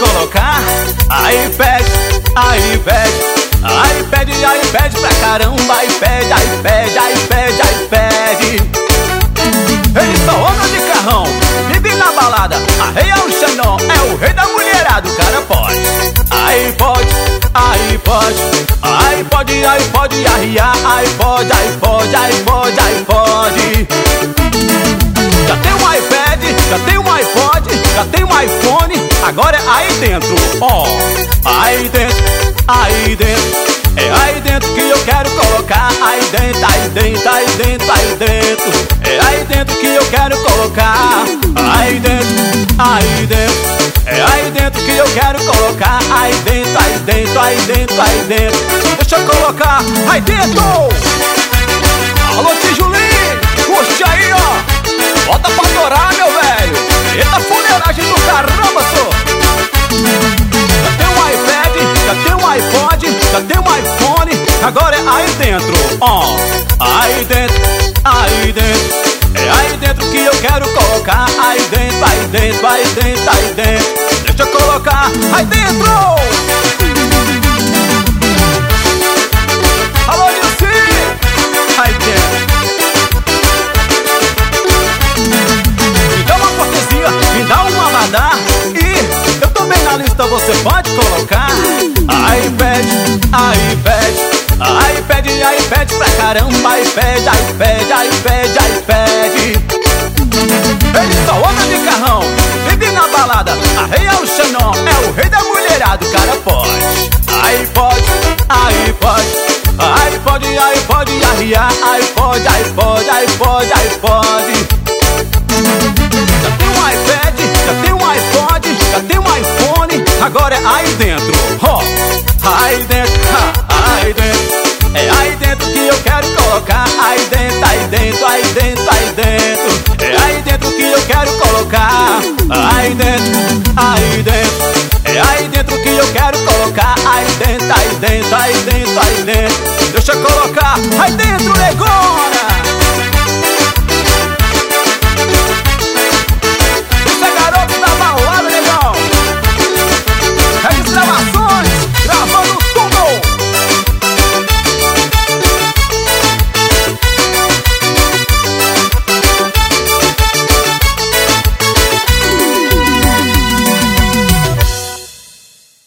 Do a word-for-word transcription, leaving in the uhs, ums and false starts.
colocar. Aí pede, aí pede, aí pede, aí pede pra caramba. Aí pede, aí pede, aí pede, aí pede. Ele só anda de carrão, vive na balada, arreia o Xandão, é o rei da mulherada, o cara pode. Aí pode, aí pode, aí pode, aí pode arriar. Aí pode, aí pode, aí pode, aí pode. Já tem um iPad, já tem um iPod, já tem um iPhone, agora é aí dentro, ó. Aí dentro, aí dentro, é aí dentro que eu quero colocar. Aí dentro, aí dentro, aí dentro, aí dentro, é aí dentro que eu quero colocar. Aí dentro, aí dentro, é aí dentro que eu quero colocar. Aí dentro, aí dentro, aí dentro, aí dentro, deixa eu colocar. Aí dentro. Alô, tijolinho, puxa aí, ó. Bota pra torar, meu velho. Eita fuleiragem do caramba, só. Já tem um iPad, já tem um iPod, já tem um iPhone, agora é aí dentro, ó. Aí dentro, aí dentro, é aí dentro que eu quero colocar. Aí dentro, aí dentro, aí dentro, aí dentro, deixa eu colocar. Aí dentro. Alô, Nilce, aí dentro. Me dá uma cortesia, me dá uma badá, e eu tô bem na lista, você pode colocar. Aí pede, aí pede, aí pede, aí pede pra caramba. Aí pede, aí pede, aí pede, aí pede. Ele só anda de carrão, vive na balada, arreia o Xandão, é o rei da mulherada, o cara pode. Aí pode, aí pode, aí pode, aí pode arriar. Aí pode, aí pode, aí pode, aí pode. Já tem um iPad, já tem um iPod, já tem um iPhone, agora é aí dentro, ó. Aí dentro, aí dentro, é aí dentro que eu quero colocar. Aí dentro, aí dentro, aí dentro, aí dentro, é aí dentro que eu quero colocar. Aí dentro, aí dentro, é aí dentro que eu quero colocar. Aí dentro, aí dentro, aí dentro, aí dentro, deixa eu colocar. Aí dentro, negócio.